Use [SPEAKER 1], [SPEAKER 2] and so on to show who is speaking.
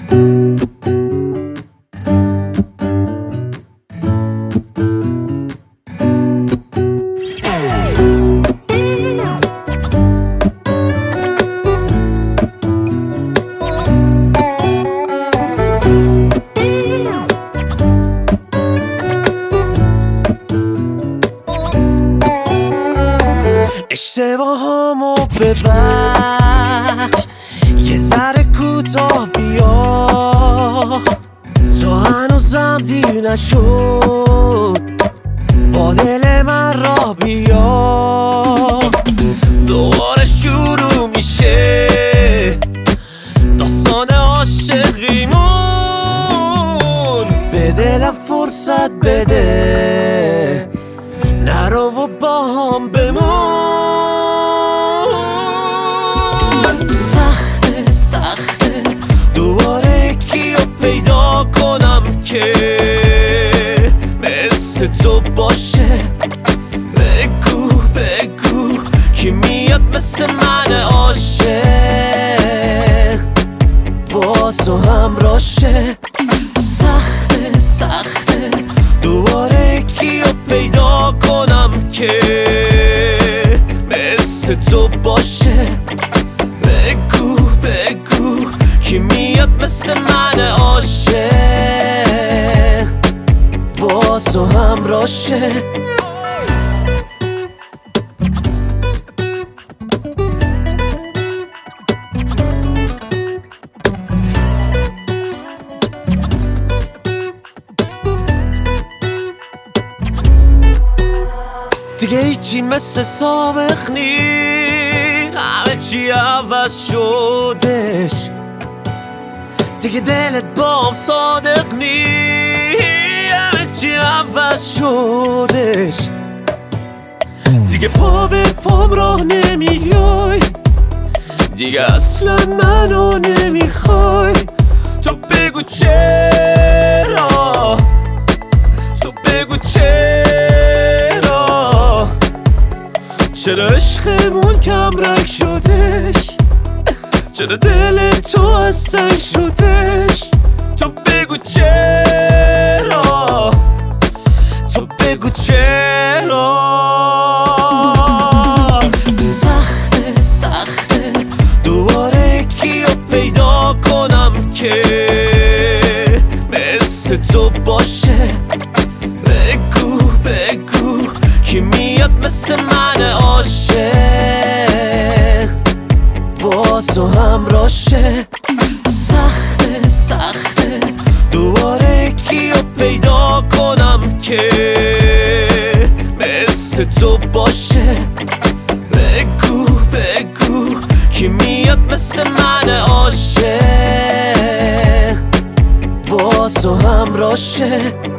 [SPEAKER 1] اشتباهامو ببخش، یه ذره کوتاه بیا، تو هنوزم دیر نشد با دل من را بیا. دوباره شروع میشه داستان عاشقیمون، به دلم فرصت بده، نرو و با هم بمون. سخته دوباره کیو پیدا کنم که مثل تو باشه. بگو کی میاد مثل من عاشق با تو همراشه. سخته دوباره کیو پیدا کنم که مثل تو باشه. بگو کی میاد مثل من عاشق با تو همراشه. دیگه هیچی مثل سابق نی، همه چی عوض شدش. دیگه دلت با هم صادق نی، همه چی عوض شدش. دیگه پا به پام راه نمیای، دیگه اصلا منو نمیخوای. تو بگو چرا، تو بگو چرا عشقمون کم رنگ شدش، چرا دل تو از سنگ شدش. تو بگو چرا، تو بگو چرا. سخته دوباره کیو پیدا کنم که مثل تو باشه. بگو کی میاد مثل من عاشق با تو همراشه. سخته دوباره کیو پیدا کنم که مثل تو باشه. بگو کی میاد مثل من عاشق با تو همراشه.